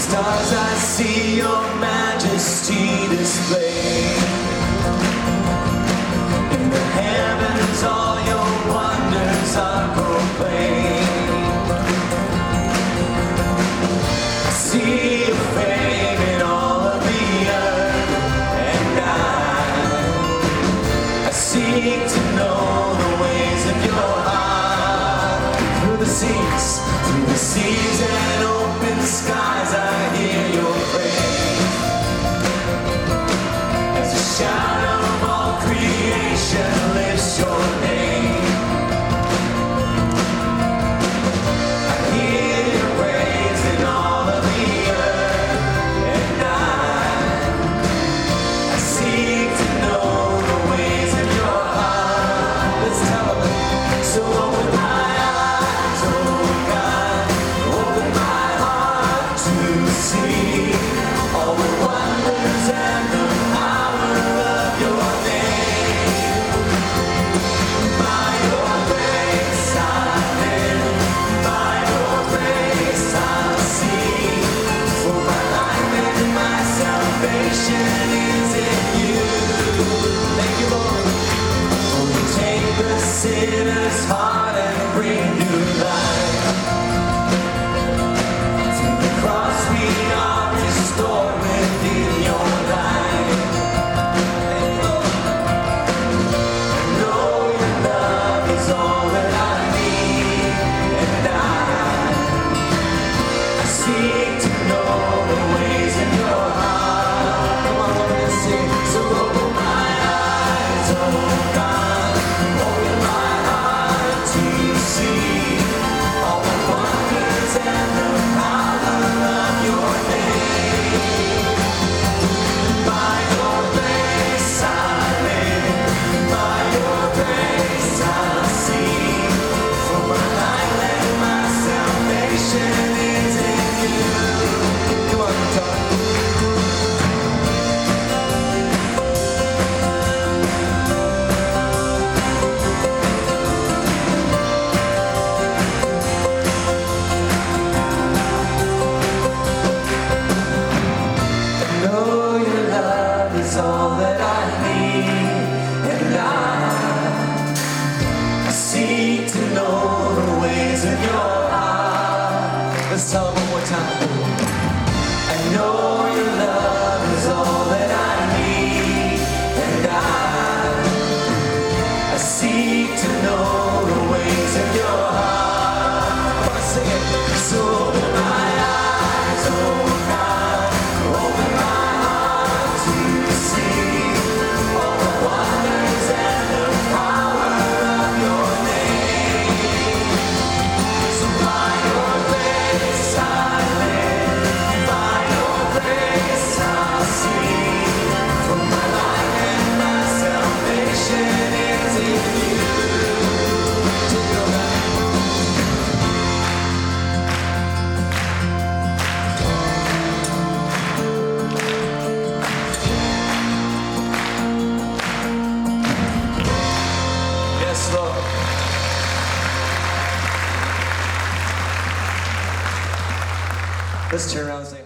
Stars, I see your majesty displayed. In the heavens, all your wonders are proclaimed. I see your fame in all of the earth, and I seek to know the ways of your heart. Through the seas and open skies, I hear your praise. As the shout of all creation lifts your name, I hear your praise in all of the earth, and I seek to know the ways of your heart. Let's tell them. So open my eyes, oh God, open my heart to see all the wonders and the power of your name. By your grace I live, by your grace I see, for my life and my salvation is in you. Thank you, Lord. For you take the sinner's heart and bring new life. Through the cross we are restored within your light. Thank you, Lord. I know your love is all that I need, and I seek to know the ways of your heart. Come on, Lord, let's sing. So open my eyes, oh God, open my heart to see all the wonders and the power of your name. By your grace I live, by your grace I see, for my life and my salvation is in you. Come on, guitar. I know your love is all that I need, and I seek to know the ways of your heart. Let's tell them one more time. I know your love is all that I need, and I seek to know the ways of your heart. Come on, sing it. So open my eyes, oh God, open my heart to see all the wonders and the power of your name. So by your grace I live, by your grace I see, for my life and my salvation is in you. Take it over. Yes, Lord. Let's turn around and say,